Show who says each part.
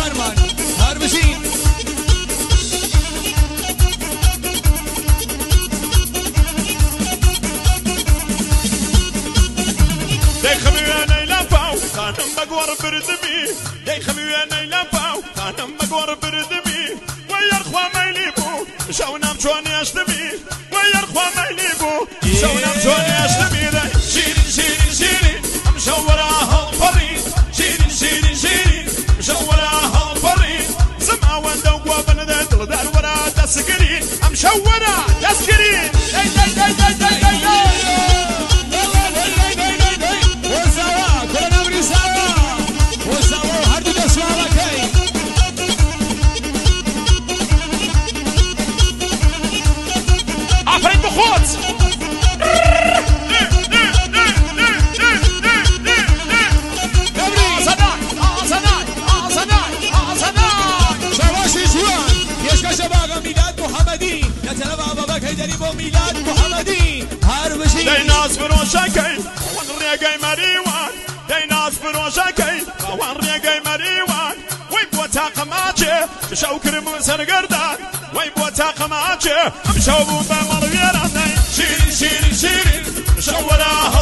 Speaker 1: فرمان هربشين
Speaker 2: ديخمي انا لافاو خانم بقور بردمي ديخمي انا لافاو خانم بقور بردمي ويرخوا ما يليبو شاونام شوان يشتمي ويرخوا ما يليبو شاونام شوان يشتمي شيرين شيرين شيرين مشوراها الفريد شيرين شيرين شيرين مشوراها الفريد سمع وندوق وبندت دار ورا تسكرين مشورا تسكرين داي داي داي داي داي داي داي
Speaker 1: ميلاد محمدي هربشي
Speaker 2: داي ناس بروشاكي وان ريقاي مريوان داي ناس بروشاكي وان ريقاي مريوان ويبوا تاقماتي مشاو كرمو سرقردان ويبوا تاقماتي مشاو بوبا مريران شيرين شيرين شيرين مشاو وراها